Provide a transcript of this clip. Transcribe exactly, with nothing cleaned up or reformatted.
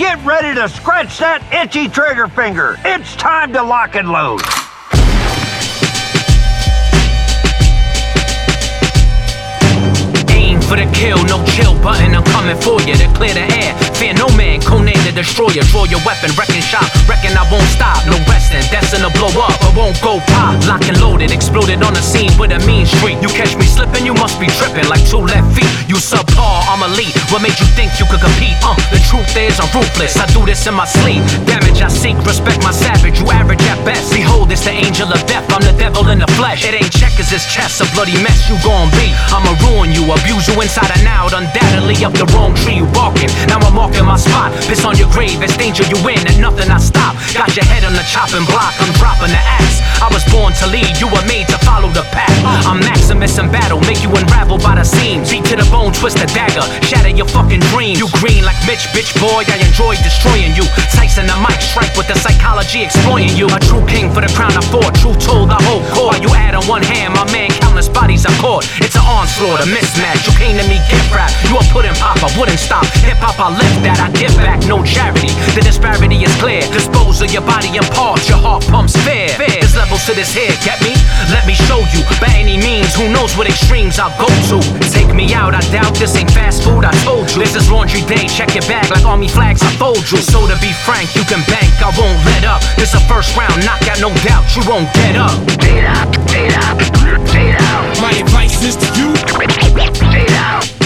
Get ready to scratch that itchy trigger finger. It's time to lock and load. Aim for the kill, no chill button, I'm coming for you to clear the air. Fear no man, Conan the Destroyer. Draw your weapon, wrecking shop, reckon I won't stop. No resting, destined to blow up, I won't go pop. Lock and loaded, exploded on the scene with a mean streak. You catch me slipping, you must be tripping like two left feet. You subpar, I'm elite. What made you think you could compete? Uh, the truth is I'm ruthless, I do this in my sleep. Damage I seek, respect my savage, you average at best. Behold, it's the angel of death, I'm the devil in the flesh. It ain't checkers, it's chess, a bloody mess you gon' be. I'ma ruin you, abuse you inside and out. Undoubtedly up the wrong tree you barking. Now I'm marking my spot, piss on your grave, it's danger you win and nothing I stop. Got your head on the chopping block, I'm dropping the axe. I was born to lead, you were made to follow the pack. I'm Maximus in battle, make you unravel by the seams. Beat to the bone, twist the dagger, shatter your fucking dreams. You green like Mitch, bitch boy, I enjoy destroying you. Tyson the mic, strike with the psychology exploiting you. A true king for the crown I fought, true told the whole core. You add on one hand, my man, countless bodies I caught. It's an onslaught, a mismatch, you came to me gift wrap. You a pudding pop, I wouldn't stop. Hip hop, I left that, I give back, no charity. The disparity is clear, dispose of your body in parts, your heart pumps fear. There's levels to this here, get me? Let me show you, by any means, who knows what extremes I'll go to. Take me out, I doubt this ain't fast food, I told you. This is laundry day, check your bag like army flags, I fold you. So to be frank, you can bank, I won't let up. This a first round knockout, no doubt, you won't get up. Fade out, fade out, fade out. My advice is to you. Fade out.